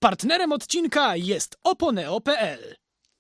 Partnerem odcinka jest Oponeo.pl.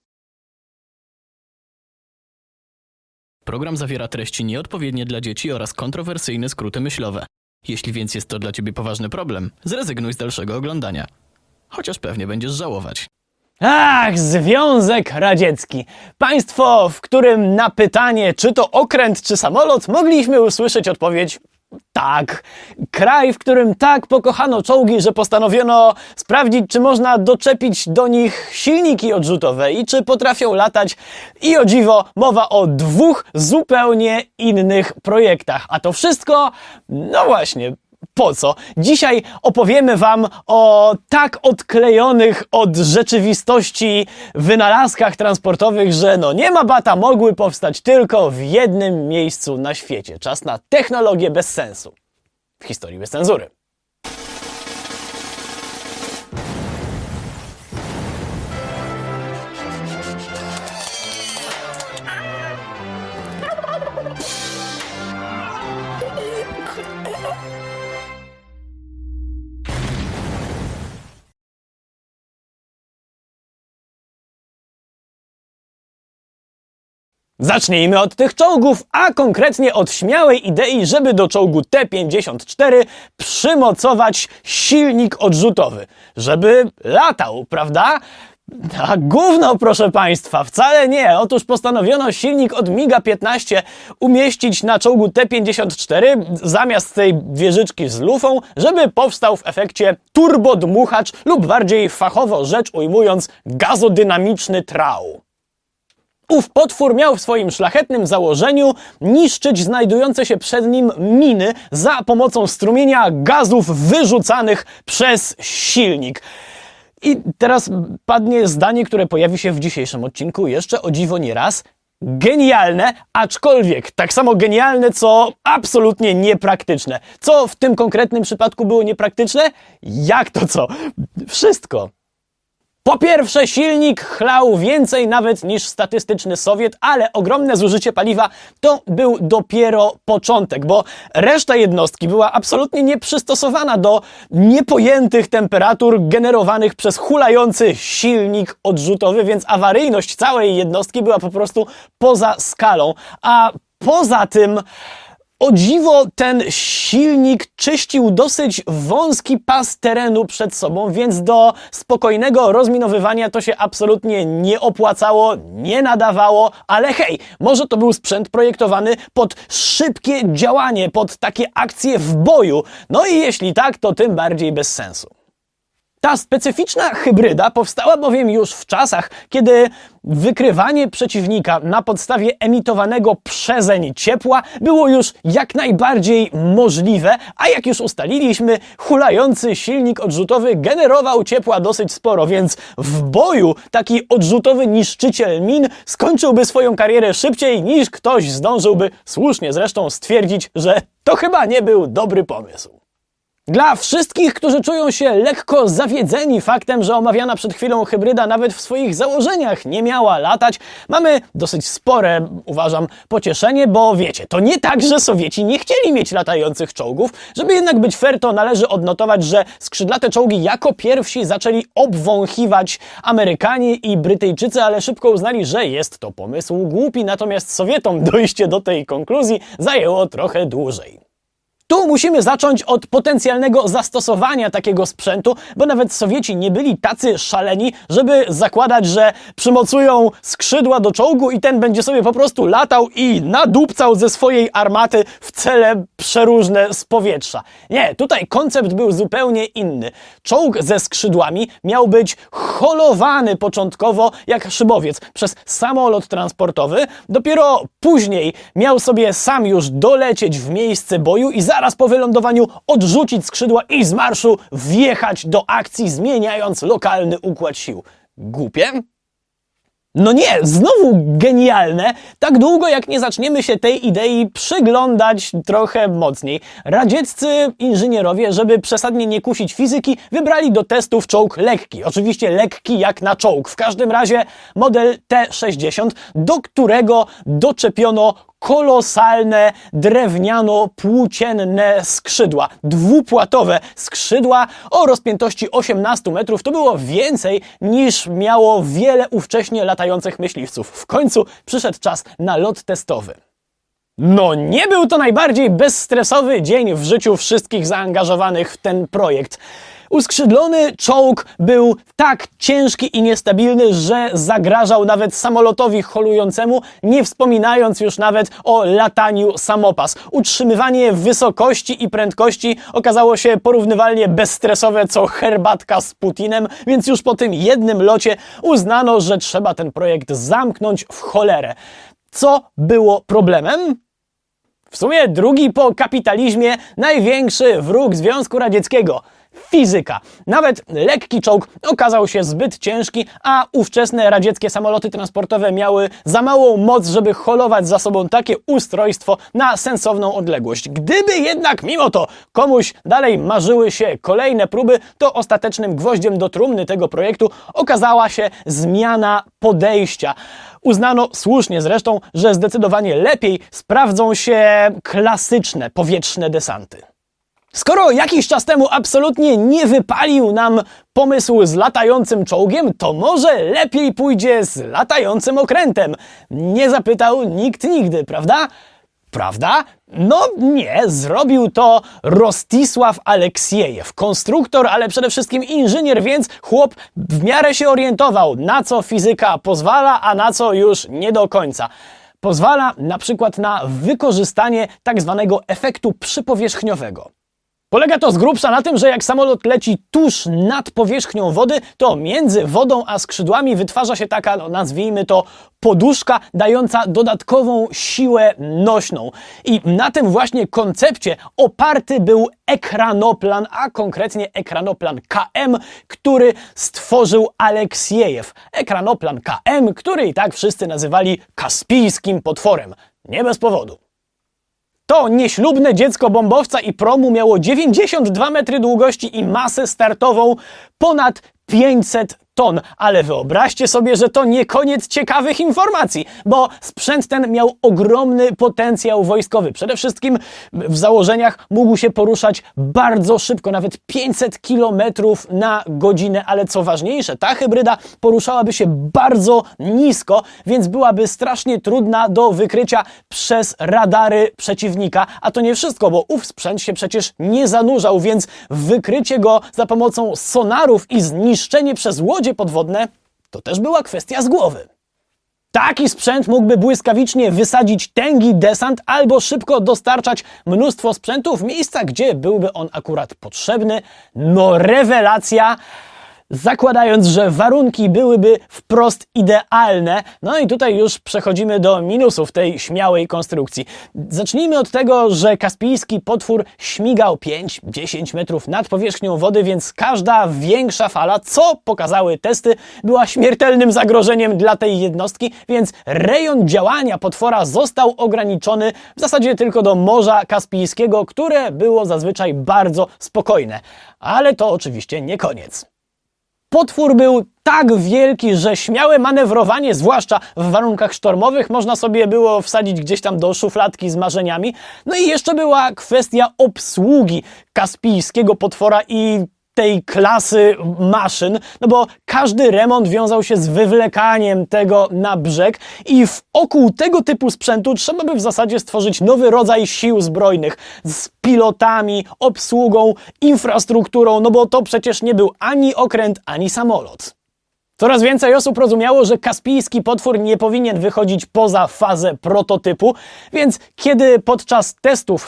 Program zawiera treści nieodpowiednie dla dzieci oraz kontrowersyjne skróty myślowe. Jeśli więc jest to dla ciebie poważny problem, zrezygnuj z dalszego oglądania. Chociaż pewnie będziesz żałować. Ach, Związek Radziecki. Państwo, w którym na pytanie, czy to okręt, czy samolot, mogliśmy usłyszeć odpowiedź tak. Kraj, w którym tak pokochano czołgi, że postanowiono sprawdzić, czy można doczepić do nich silniki odrzutowe i czy potrafią latać. I o dziwo, mowa o dwóch zupełnie innych projektach. A to wszystko, no właśnie, po co? Dzisiaj opowiemy wam o tak odklejonych od rzeczywistości wynalazkach transportowych, że no nie ma bata, mogły powstać tylko w jednym miejscu na świecie. Czas na technologię bez sensu. W historii bez cenzury. Zacznijmy od tych czołgów, a konkretnie od śmiałej idei, żeby do czołgu T-54 przymocować silnik odrzutowy. Żeby latał, prawda? A gówno, proszę państwa, wcale nie. Otóż postanowiono silnik od MiG-15 umieścić na czołgu T-54 zamiast tej wieżyczki z lufą, żeby powstał w efekcie turbodmuchacz lub bardziej fachowo rzecz ujmując gazodynamiczny trał. Ów potwór miał w swoim szlachetnym założeniu niszczyć znajdujące się przed nim miny za pomocą strumienia gazów wyrzucanych przez silnik. I teraz padnie zdanie, które pojawi się w dzisiejszym odcinku jeszcze o dziwo nie raz. Genialne, aczkolwiek tak samo genialne, co absolutnie niepraktyczne. Co w tym konkretnym przypadku było niepraktyczne? Jak to co? Wszystko. Po pierwsze, silnik chlał więcej nawet niż statystyczny Sowiet, ale ogromne zużycie paliwa to był dopiero początek, bo reszta jednostki była absolutnie nieprzystosowana do niepojętych temperatur generowanych przez hulający silnik odrzutowy, więc awaryjność całej jednostki była po prostu poza skalą. A poza tym, o dziwo, ten silnik czyścił dosyć wąski pas terenu przed sobą, więc do spokojnego rozminowywania to się absolutnie nie opłacało, nie nadawało, ale hej, może to był sprzęt projektowany pod szybkie działanie, pod takie akcje w boju. No i jeśli tak, to tym bardziej bez sensu. Ta specyficzna hybryda powstała bowiem już w czasach, kiedy wykrywanie przeciwnika na podstawie emitowanego przezeń ciepła było już jak najbardziej możliwe, a jak już ustaliliśmy, hulający silnik odrzutowy generował ciepła dosyć sporo, więc w boju taki odrzutowy niszczyciel min skończyłby swoją karierę szybciej niż ktoś zdążyłby słusznie zresztą stwierdzić, że to chyba nie był dobry pomysł. Dla wszystkich, którzy czują się lekko zawiedzeni faktem, że omawiana przed chwilą hybryda nawet w swoich założeniach nie miała latać, mamy dosyć spore, uważam, pocieszenie, bo wiecie, to nie tak, że Sowieci nie chcieli mieć latających czołgów. Żeby jednak być fair, to należy odnotować, że skrzydlate czołgi jako pierwsi zaczęli obwąchiwać Amerykanie i Brytyjczycy, ale szybko uznali, że jest to pomysł głupi, natomiast Sowietom dojście do tej konkluzji zajęło trochę dłużej. Tu musimy zacząć od potencjalnego zastosowania takiego sprzętu, bo nawet Sowieci nie byli tacy szaleni, żeby zakładać, że przymocują skrzydła do czołgu i ten będzie sobie po prostu latał i nadupcał ze swojej armaty w cele przeróżne z powietrza. Nie, tutaj koncept był zupełnie inny. Czołg ze skrzydłami miał być holowany początkowo jak szybowiec przez samolot transportowy, dopiero później miał sobie sam już dolecieć w miejsce boju i zaraz po wylądowaniu odrzucić skrzydła i z marszu wjechać do akcji, zmieniając lokalny układ sił. Głupie? No nie, znowu genialne, tak długo jak nie zaczniemy się tej idei przyglądać trochę mocniej. Radzieccy inżynierowie, żeby przesadnie nie kusić fizyki, wybrali do testów czołg lekki. Oczywiście lekki jak na czołg. W każdym razie model T-60, do którego doczepiono kolosalne, drewniano-płócienne skrzydła. Dwupłatowe skrzydła o rozpiętości 18 metrów. To było więcej niż miało wiele ówcześnie latających myśliwców. W końcu przyszedł czas na lot testowy. No nie był to najbardziej bezstresowy dzień w życiu wszystkich zaangażowanych w ten projekt. Uskrzydlony czołg był tak ciężki i niestabilny, że zagrażał nawet samolotowi holującemu, nie wspominając już nawet o lataniu samopas. Utrzymywanie wysokości i prędkości okazało się porównywalnie bezstresowe co herbatka z Putinem, więc już po tym jednym locie uznano, że trzeba ten projekt zamknąć w cholerę. Co było problemem? W sumie drugi po kapitalizmie największy wróg Związku Radzieckiego. Fizyka. Nawet lekki czołg okazał się zbyt ciężki, a ówczesne radzieckie samoloty transportowe miały za małą moc, żeby holować za sobą takie ustrojstwo na sensowną odległość. Gdyby jednak mimo to komuś dalej marzyły się kolejne próby, to ostatecznym gwoździem do trumny tego projektu okazała się zmiana podejścia. Uznano, słusznie zresztą, że zdecydowanie lepiej sprawdzą się klasyczne powietrzne desanty. Skoro jakiś czas temu absolutnie nie wypalił nam pomysł z latającym czołgiem, to może lepiej pójdzie z latającym okrętem. Nie zapytał nikt nigdy, prawda? Prawda? No nie, zrobił to Rostisław Aleksiejew, konstruktor, ale przede wszystkim inżynier, więc chłop w miarę się orientował, na co fizyka pozwala, a na co już nie do końca. Pozwala na przykład na wykorzystanie tak zwanego efektu przypowierzchniowego. Polega to z grubsza na tym, że jak samolot leci tuż nad powierzchnią wody, to między wodą a skrzydłami wytwarza się taka, no nazwijmy to, poduszka dająca dodatkową siłę nośną. I na tym właśnie koncepcie oparty był ekranoplan, a konkretnie ekranoplan KM, który stworzył Aleksiejew. Ekranoplan KM, który i tak wszyscy nazywali kaspijskim potworem. Nie bez powodu. To nieślubne dziecko bombowca i promu miało 92 metry długości i masę startową ponad 500 ton. Ale wyobraźcie sobie, że to nie koniec ciekawych informacji, bo sprzęt ten miał ogromny potencjał wojskowy. Przede wszystkim w założeniach mógł się poruszać bardzo szybko, nawet 500 km na godzinę, ale co ważniejsze, ta hybryda poruszałaby się bardzo nisko, więc byłaby strasznie trudna do wykrycia przez radary przeciwnika. A to nie wszystko, bo ów sprzęt się przecież nie zanurzał, więc wykrycie go za pomocą sonarów i zniszczenie przez łodzie podwodne to też była kwestia z głowy. Taki sprzęt mógłby błyskawicznie wysadzić tęgi desant albo szybko dostarczać mnóstwo sprzętu w miejsca, gdzie byłby on akurat potrzebny. No rewelacja! Zakładając, że warunki byłyby wprost idealne. No i tutaj już przechodzimy do minusów tej śmiałej konstrukcji. Zacznijmy od tego, że kaspijski potwór śmigał 5-10 metrów nad powierzchnią wody, więc każda większa fala, co pokazały testy, była śmiertelnym zagrożeniem dla tej jednostki, więc rejon działania potwora został ograniczony w zasadzie tylko do Morza Kaspijskiego, które było zazwyczaj bardzo spokojne. Ale to oczywiście nie koniec. Potwór był tak wielki, że śmiałe manewrowanie, zwłaszcza w warunkach sztormowych, można sobie było wsadzić gdzieś tam do szufladki z marzeniami. No i jeszcze była kwestia obsługi kaspijskiego potwora i tej klasy maszyn, no bo każdy remont wiązał się z wywlekaniem tego na brzeg i wokół tego typu sprzętu trzeba by w zasadzie stworzyć nowy rodzaj sił zbrojnych z pilotami, obsługą, infrastrukturą, no bo to przecież nie był ani okręt, ani samolot. Coraz więcej osób rozumiało, że kaspijski potwór nie powinien wychodzić poza fazę prototypu, więc kiedy podczas testów w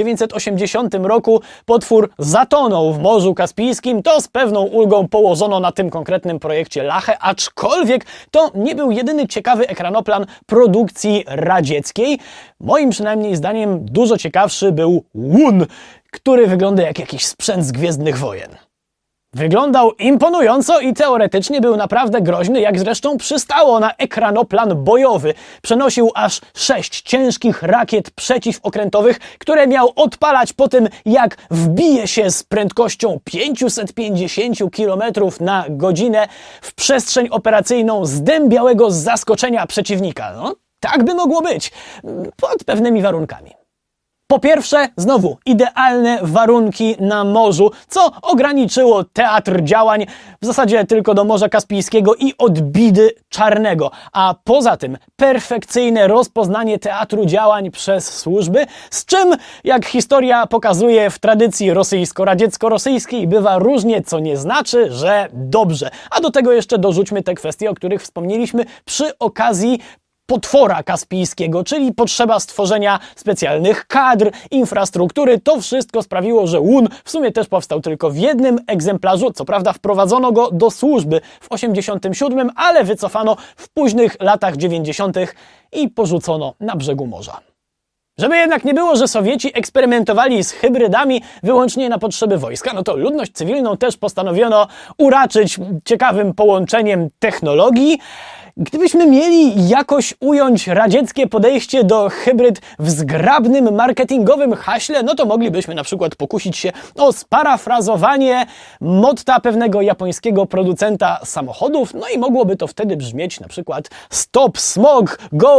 1980 roku potwór zatonął w Morzu Kaspijskim, to z pewną ulgą położono na tym konkretnym projekcie lachę, aczkolwiek to nie był jedyny ciekawy ekranoplan produkcji radzieckiej. Moim przynajmniej zdaniem dużo ciekawszy był Łun, który wygląda jak jakiś sprzęt z Gwiezdnych Wojen. Wyglądał imponująco i teoretycznie był naprawdę groźny, jak zresztą przystało na ekranoplan bojowy. Przenosił aż 6 ciężkich rakiet przeciwokrętowych, które miał odpalać po tym, jak wbije się z prędkością 550 km na godzinę w przestrzeń operacyjną zdębiałego z zaskoczenia przeciwnika. No, tak by mogło być, pod pewnymi warunkami. Po pierwsze, znowu, idealne warunki na morzu, co ograniczyło teatr działań w zasadzie tylko do Morza Kaspijskiego i Odbidy Czarnego. A poza tym perfekcyjne rozpoznanie teatru działań przez służby, z czym, jak historia pokazuje w tradycji rosyjsko-radziecko-rosyjskiej, bywa różnie, co nie znaczy, że dobrze. A do tego jeszcze dorzućmy te kwestie, o których wspomnieliśmy przy okazji potwora kaspijskiego, czyli potrzeba stworzenia specjalnych kadr, infrastruktury. To wszystko sprawiło, że Łun w sumie też powstał tylko w jednym egzemplarzu. Co prawda wprowadzono go do służby w 1987, ale wycofano w późnych latach 90. i porzucono na brzegu morza. Żeby jednak nie było, że Sowieci eksperymentowali z hybrydami wyłącznie na potrzeby wojska, no to ludność cywilną też postanowiono uraczyć ciekawym połączeniem technologii. Gdybyśmy mieli jakoś ująć radzieckie podejście do hybryd w zgrabnym marketingowym haśle, no to moglibyśmy na przykład pokusić się o sparafrazowanie motta pewnego japońskiego producenta samochodów, no i mogłoby to wtedy brzmieć na przykład Stop Smog, Go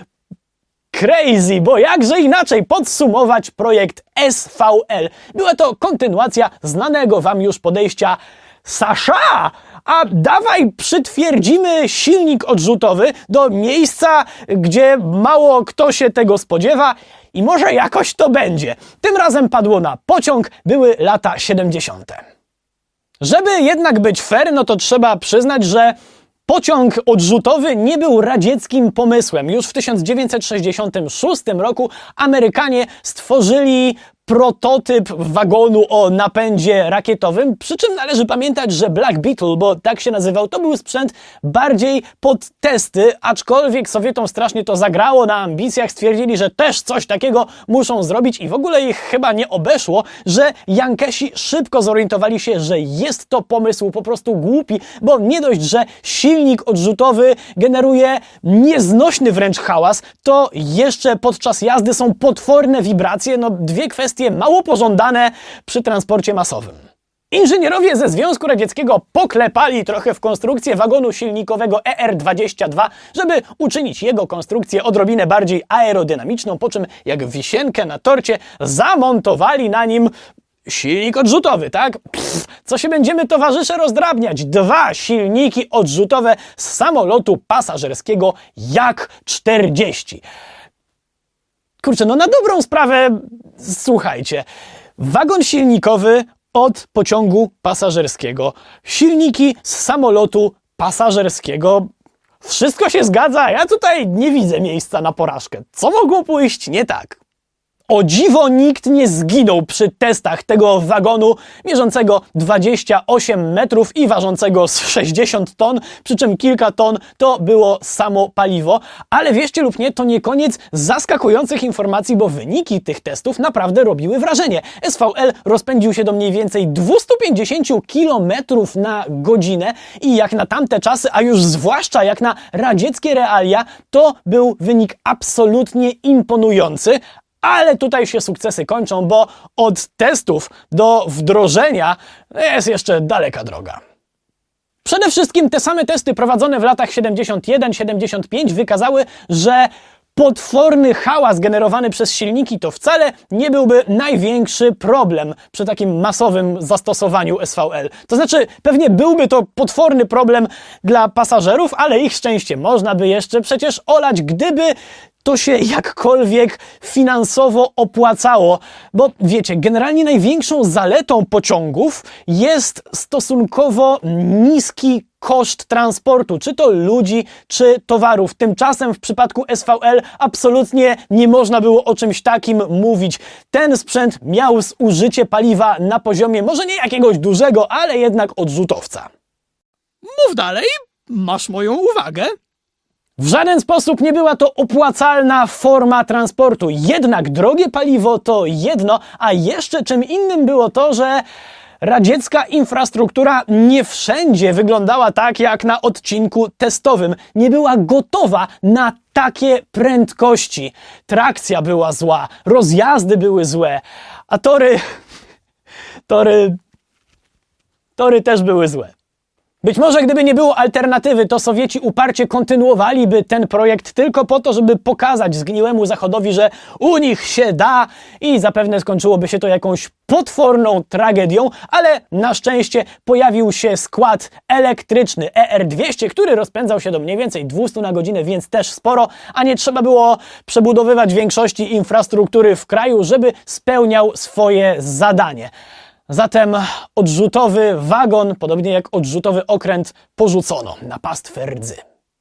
Crazy, bo jakże inaczej podsumować projekt SVL. Była to kontynuacja znanego wam już podejścia Sasza, a dawaj przytwierdzimy silnik odrzutowy do miejsca, gdzie mało kto się tego spodziewa i może jakoś to będzie. Tym razem padło na pociąg, były lata 70. Żeby jednak być fair, no to trzeba przyznać, że pociąg odrzutowy nie był radzieckim pomysłem. Już w 1966 roku Amerykanie stworzyli prototyp wagonu o napędzie rakietowym, przy czym należy pamiętać, że Black Beetle, bo tak się nazywał, to był sprzęt bardziej pod testy, aczkolwiek Sowietom strasznie to zagrało na ambicjach, stwierdzili, że też coś takiego muszą zrobić i w ogóle ich chyba nie obeszło, że Jankesi szybko zorientowali się, że jest to pomysł po prostu głupi, bo nie dość, że silnik odrzutowy generuje nieznośny wręcz hałas, to jeszcze podczas jazdy są potworne wibracje, no dwie kwestie mało pożądane przy transporcie masowym. Inżynierowie ze Związku Radzieckiego poklepali trochę w konstrukcję wagonu silnikowego ER-22, żeby uczynić jego konstrukcję odrobinę bardziej aerodynamiczną, po czym jak wisienkę na torcie zamontowali na nim silnik odrzutowy, tak? Co się będziemy, towarzysze, rozdrabniać? 2 silniki odrzutowe z samolotu pasażerskiego Jak-40. Kurczę, no na dobrą sprawę, słuchajcie, wagon silnikowy od pociągu pasażerskiego, silniki z samolotu pasażerskiego, wszystko się zgadza, ja tutaj nie widzę miejsca na porażkę. Co mogło pójść nie tak? O dziwo nikt nie zginął przy testach tego wagonu mierzącego 28 metrów i ważącego z 60 ton, przy czym kilka ton to było samo paliwo. Ale wierzcie lub nie, to nie koniec zaskakujących informacji, bo wyniki tych testów naprawdę robiły wrażenie. SVL rozpędził się do mniej więcej 250 km na godzinę i jak na tamte czasy, a już zwłaszcza jak na radzieckie realia, to był wynik absolutnie imponujący. Ale tutaj się sukcesy kończą, bo od testów do wdrożenia jest jeszcze daleka droga. Przede wszystkim te same testy prowadzone w latach 71-75 wykazały, że potworny hałas generowany przez silniki to wcale nie byłby największy problem przy takim masowym zastosowaniu SVL. To znaczy, pewnie byłby to potworny problem dla pasażerów, ale ich szczęście można by jeszcze przecież olać, gdyby to się jakkolwiek finansowo opłacało, bo wiecie, generalnie największą zaletą pociągów jest stosunkowo niski koszt transportu, czy to ludzi, czy towarów. Tymczasem w przypadku SVL absolutnie nie można było o czymś takim mówić. Ten sprzęt miał zużycie paliwa na poziomie może nie jakiegoś dużego, ale jednak odrzutowca. Mów dalej, masz moją uwagę. W żaden sposób nie była to opłacalna forma transportu. Jednak drogie paliwo to jedno, a jeszcze czym innym było to, że Radziecka infrastruktura nie wszędzie wyglądała tak jak na odcinku testowym. Nie była gotowa na takie prędkości. Trakcja była zła, rozjazdy były złe, a tory też były złe. Być może gdyby nie było alternatywy, to Sowieci uparcie kontynuowaliby ten projekt tylko po to, żeby pokazać zgniłemu Zachodowi, że u nich się da i zapewne skończyłoby się to jakąś potworną tragedią, ale na szczęście pojawił się skład elektryczny ER-200, który rozpędzał się do mniej więcej 200 na godzinę, więc też sporo, a nie trzeba było przebudowywać większości infrastruktury w kraju, żeby spełniał swoje zadanie. Zatem odrzutowy wagon, podobnie jak odrzutowy okręt, porzucono na pastwę rdzy.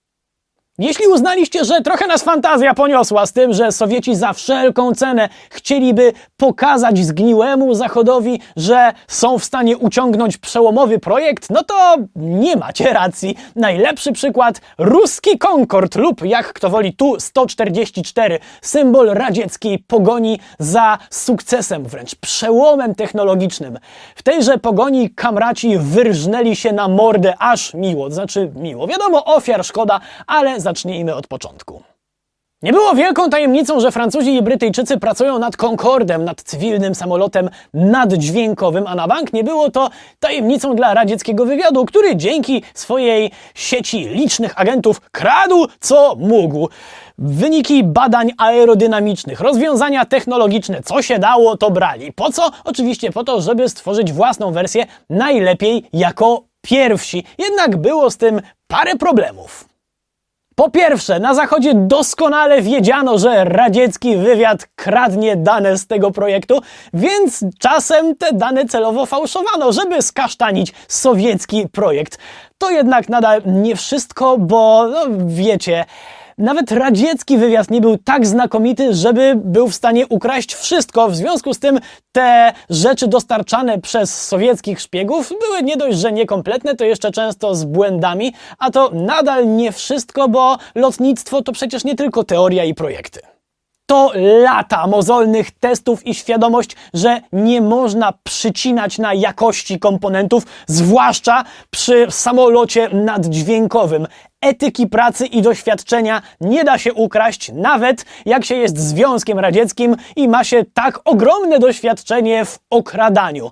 Jeśli uznaliście, że trochę nas fantazja poniosła z tym, że Sowieci za wszelką cenę chcieliby pokazać zgniłemu Zachodowi, że są w stanie uciągnąć przełomowy projekt, no to nie macie racji. Najlepszy przykład ruski Concorde lub, jak kto woli, Tu-144, symbol radzieckiej pogoni za sukcesem, wręcz przełomem technologicznym. W tejże pogoni kamraci wyrżnęli się na mordę aż miło, wiadomo, ofiar szkoda, ale zacznijmy od początku. Nie było wielką tajemnicą, że Francuzi i Brytyjczycy pracują nad Concordem, nad cywilnym samolotem naddźwiękowym, a na bank nie było to tajemnicą dla radzieckiego wywiadu, który dzięki swojej sieci licznych agentów kradł co mógł. Wyniki badań aerodynamicznych, rozwiązania technologiczne, co się dało, to brali. Po co? Oczywiście po to, żeby stworzyć własną wersję, najlepiej jako pierwsi. Jednak było z tym parę problemów. Po pierwsze, na Zachodzie doskonale wiedziano, że radziecki wywiad kradnie dane z tego projektu, więc czasem te dane celowo fałszowano, żeby skasztanić sowiecki projekt. To jednak nadal nie wszystko, bo wiecie, nawet radziecki wywiad nie był tak znakomity, żeby był w stanie ukraść wszystko. W związku z tym te rzeczy dostarczane przez sowieckich szpiegów były nie dość, że niekompletne, to jeszcze często z błędami, a to nadal nie wszystko, bo lotnictwo to przecież nie tylko teoria i projekty. To lata mozolnych testów i świadomość, że nie można przycinać na jakości komponentów, zwłaszcza przy samolocie naddźwiękowym. Etyki pracy i doświadczenia nie da się ukraść, nawet jak się jest Związkiem Radzieckim i ma się tak ogromne doświadczenie w okradaniu.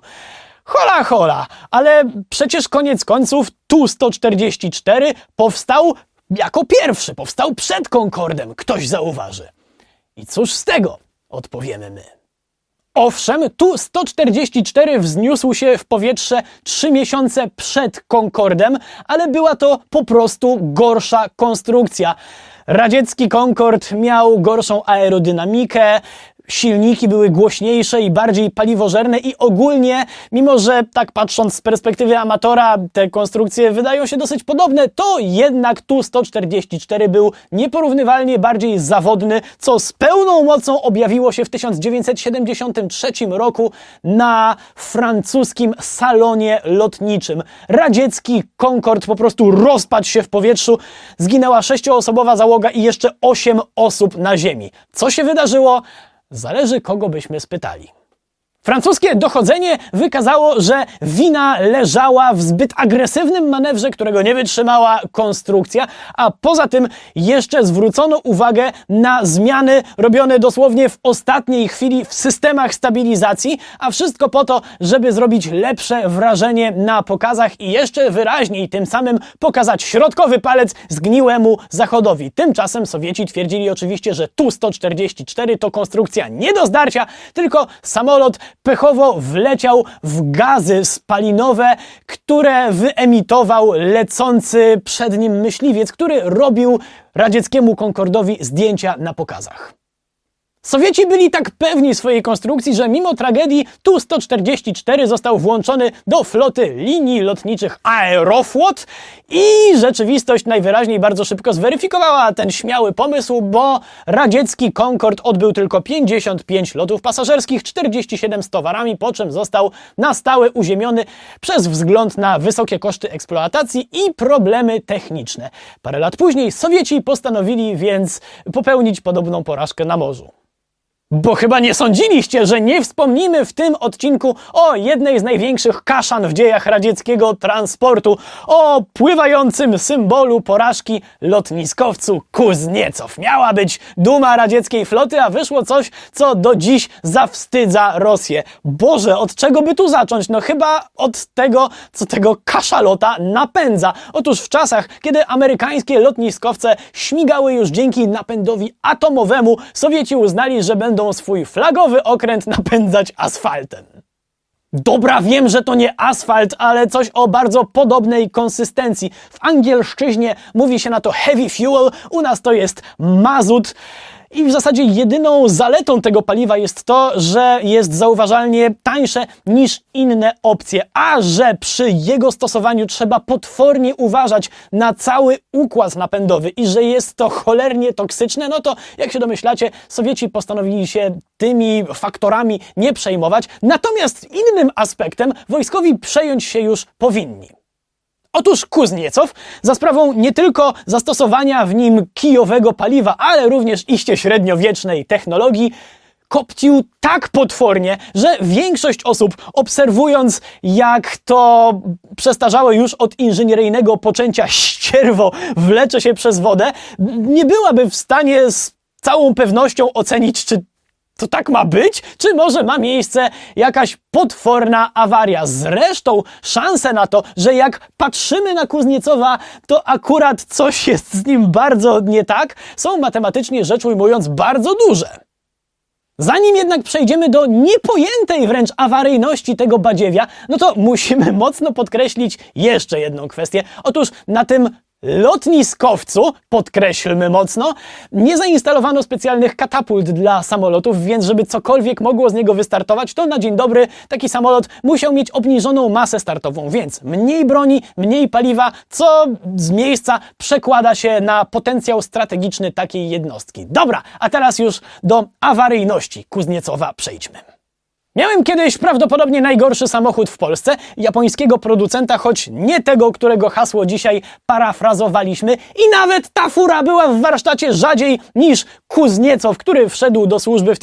Hola, ale przecież koniec końców Tu-144 powstał jako pierwszy, powstał przed Concordem, ktoś zauważy. I cóż z tego, odpowiemy my. Owszem, Tu-144 wzniósł się w powietrze 3 miesiące przed Concordem, ale była to po prostu gorsza konstrukcja. Radziecki Concorde miał gorszą aerodynamikę, silniki były głośniejsze i bardziej paliwożerne i ogólnie, mimo że tak patrząc z perspektywy amatora te konstrukcje wydają się dosyć podobne, to jednak Tu-144 był nieporównywalnie bardziej zawodny, co z pełną mocą objawiło się w 1973 roku na francuskim salonie lotniczym. Radziecki Concorde po prostu rozpadł się w powietrzu, zginęła 6-osobowa załoga i jeszcze 8 osób na ziemi. Co się wydarzyło? Zależy, kogo byśmy spytali. Francuskie dochodzenie wykazało, że wina leżała w zbyt agresywnym manewrze, którego nie wytrzymała konstrukcja, a poza tym jeszcze zwrócono uwagę na zmiany robione dosłownie w ostatniej chwili w systemach stabilizacji, a wszystko po to, żeby zrobić lepsze wrażenie na pokazach i jeszcze wyraźniej tym samym pokazać środkowy palec zgniłemu Zachodowi. Tymczasem Sowieci twierdzili oczywiście, że Tu-144 to konstrukcja nie do zdarcia, tylko samolot pechowo wleciał w gazy spalinowe, które wyemitował lecący przed nim myśliwiec, który robił radzieckiemu Concordowi zdjęcia na pokazach. Sowieci byli tak pewni swojej konstrukcji, że mimo tragedii Tu-144 został włączony do floty linii lotniczych Aeroflot i rzeczywistość najwyraźniej bardzo szybko zweryfikowała ten śmiały pomysł, bo radziecki Concorde odbył tylko 55 lotów pasażerskich, 47 z towarami, po czym został na stałe uziemiony przez wzgląd na wysokie koszty eksploatacji i problemy techniczne. Parę lat później Sowieci postanowili więc popełnić podobną porażkę na morzu. Bo chyba nie sądziliście, że nie wspomnimy w tym odcinku o jednej z największych kaszan w dziejach radzieckiego transportu, o pływającym symbolu porażki lotniskowcu Kuzniecow. Miała być duma radzieckiej floty, a wyszło coś, co do dziś zawstydza Rosję. Boże, od czego by tu zacząć? No chyba od tego, co tego kaszalota napędza. Otóż w czasach, kiedy amerykańskie lotniskowce śmigały już dzięki napędowi atomowemu, Sowieci uznali, że będą swój flagowy okręt napędzać asfaltem. Dobra, wiem, że to nie asfalt, ale coś o bardzo podobnej konsystencji. W angielszczyźnie mówi się na to heavy fuel, u nas to jest mazut. I w zasadzie jedyną zaletą tego paliwa jest to, że jest zauważalnie tańsze niż inne opcje, a że przy jego stosowaniu trzeba potwornie uważać na cały układ napędowy i że jest to cholernie toksyczne, no to jak się domyślacie, Sowieci postanowili się tymi faktorami nie przejmować, natomiast innym aspektem wojskowi przejąć się już powinni. Otóż Kuzniecow za sprawą nie tylko zastosowania w nim kijowego paliwa, ale również iście średniowiecznej technologii kopcił tak potwornie, że większość osób, obserwując jak to przestarzałe już od inżynieryjnego poczęcia ścierwo wlecze się przez wodę, nie byłaby w stanie z całą pewnością ocenić, czy to tak ma być? Czy może ma miejsce jakaś potworna awaria? Zresztą szanse na to, że jak patrzymy na Kuzniecowa, to akurat coś jest z nim bardzo nie tak, są matematycznie rzecz ujmując bardzo duże. Zanim jednak przejdziemy do niepojętej wręcz awaryjności tego badziewia, no to musimy mocno podkreślić jeszcze jedną kwestię. Otóż na tym lotniskowcu, podkreślmy mocno, nie zainstalowano specjalnych katapult dla samolotów, więc żeby cokolwiek mogło z niego wystartować, to na dzień dobry taki samolot musiał mieć obniżoną masę startową, więc mniej broni, mniej paliwa, co z miejsca przekłada się na potencjał strategiczny takiej jednostki. Dobra, a teraz już do awaryjności Kuzniecowa przejdźmy. Miałem kiedyś prawdopodobnie najgorszy samochód w Polsce, japońskiego producenta, choć nie tego, którego hasło dzisiaj parafrazowaliśmy, i nawet ta fura była w warsztacie rzadziej niż Kuzniecow, który wszedł do służby w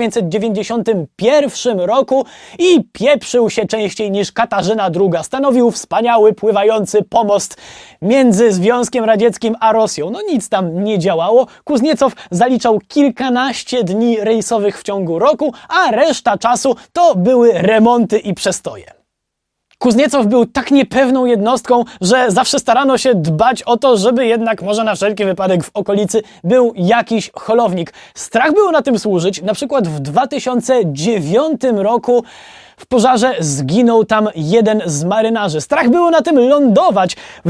1991 roku i pieprzył się częściej niż Katarzyna II. Stanowił wspaniały, pływający pomost między Związkiem Radzieckim a Rosją. No nic tam nie działało. Kuzniecow zaliczał kilkanaście dni rejsowych w ciągu roku, a reszta czasu to były remonty i przestoje. Kuzniecow był tak niepewną jednostką, że zawsze starano się dbać o to, żeby jednak może na wszelki wypadek w okolicy był jakiś holownik. Strach było na tym służyć. Na przykład w 2009 roku w pożarze zginął tam jeden z marynarzy. Strach było na tym lądować. W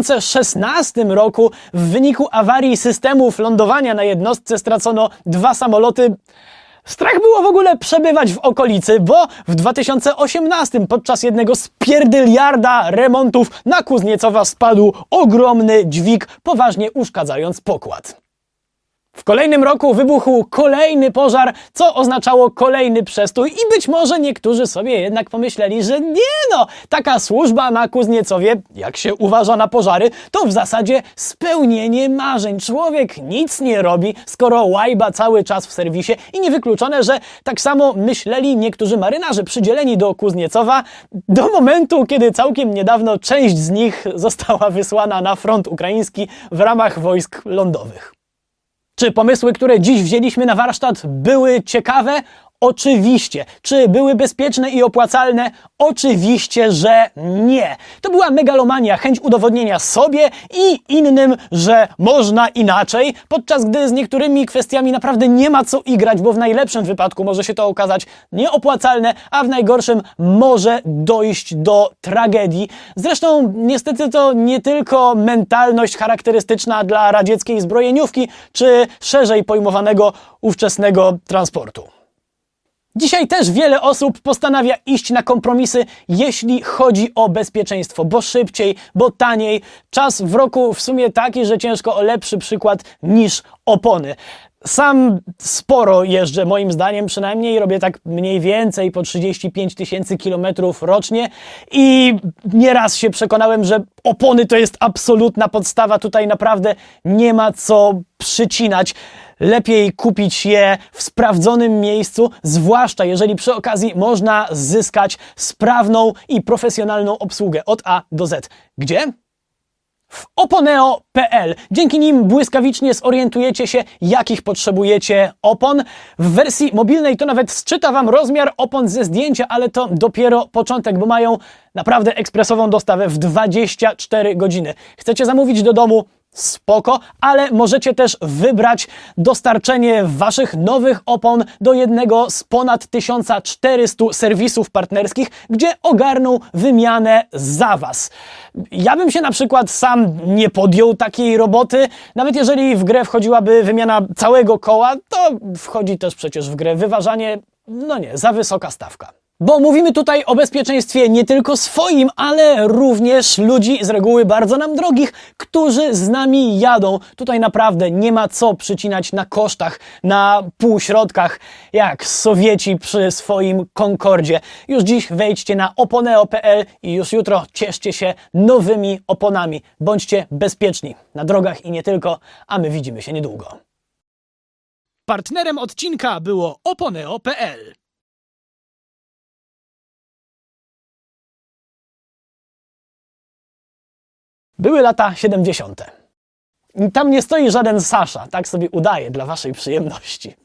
2016 roku w wyniku awarii systemów lądowania na jednostce stracono 2 samoloty. Strach było w ogóle przebywać w okolicy, bo w 2018 podczas jednego z pierdyliarda remontów na Kuzniecowa spadł ogromny dźwig, poważnie uszkadzając pokład. W kolejnym roku wybuchł kolejny pożar, co oznaczało kolejny przestój i być może niektórzy sobie jednak pomyśleli, że taka służba na Kuzniecowie, jak się uważa na pożary, to w zasadzie spełnienie marzeń. Człowiek nic nie robi, skoro łajba cały czas w serwisie i niewykluczone, że tak samo myśleli niektórzy marynarze przydzieleni do Kuzniecowa do momentu, kiedy całkiem niedawno część z nich została wysłana na front ukraiński w ramach wojsk lądowych. Czy pomysły, które dziś wzięliśmy na warsztat, były ciekawe? Oczywiście. Czy były bezpieczne i opłacalne? Oczywiście, że nie. To była megalomania, chęć udowodnienia sobie i innym, że można inaczej, podczas gdy z niektórymi kwestiami naprawdę nie ma co igrać, bo w najlepszym wypadku może się to okazać nieopłacalne, a w najgorszym może dojść do tragedii. Zresztą niestety to nie tylko mentalność charakterystyczna dla radzieckiej zbrojeniówki, czy szerzej pojmowanego ówczesnego transportu. Dzisiaj też wiele osób postanawia iść na kompromisy, jeśli chodzi o bezpieczeństwo, bo szybciej, bo taniej. Czas w roku w sumie taki, że ciężko o lepszy przykład niż opony. Sam sporo jeżdżę, moim zdaniem przynajmniej, robię tak mniej więcej po 35 000 kilometrów rocznie i nieraz się przekonałem, że opony to jest absolutna podstawa, tutaj naprawdę nie ma co przycinać. Lepiej kupić je w sprawdzonym miejscu, zwłaszcza jeżeli przy okazji można zyskać sprawną i profesjonalną obsługę od A do Z. Gdzie? W oponeo.pl. Dzięki nim błyskawicznie zorientujecie się, jakich potrzebujecie opon. W wersji mobilnej to nawet zczyta Wam rozmiar opon ze zdjęcia, ale to dopiero początek, bo mają naprawdę ekspresową dostawę w 24 godziny. Chcecie zamówić do domu? Spoko, ale możecie też wybrać dostarczenie Waszych nowych opon do jednego z ponad 1400 serwisów partnerskich, gdzie ogarną wymianę za Was. Ja bym się na przykład sam nie podjął takiej roboty, nawet jeżeli w grę wchodziłaby wymiana całego koła, to wchodzi też przecież w grę wyważanie, no nie, za wysoka stawka. Bo mówimy tutaj o bezpieczeństwie nie tylko swoim, ale również ludzi z reguły bardzo nam drogich, którzy z nami jadą. Tutaj naprawdę nie ma co przycinać na kosztach, na półśrodkach, jak Sowieci przy swoim Concordzie. Już dziś wejdźcie na oponeo.pl i już jutro cieszcie się nowymi oponami. Bądźcie bezpieczni na drogach i nie tylko, a my widzimy się niedługo. Partnerem odcinka było oponeo.pl. Były lata 70. Tam nie stoi żaden Sasza, tak sobie udaje dla waszej przyjemności.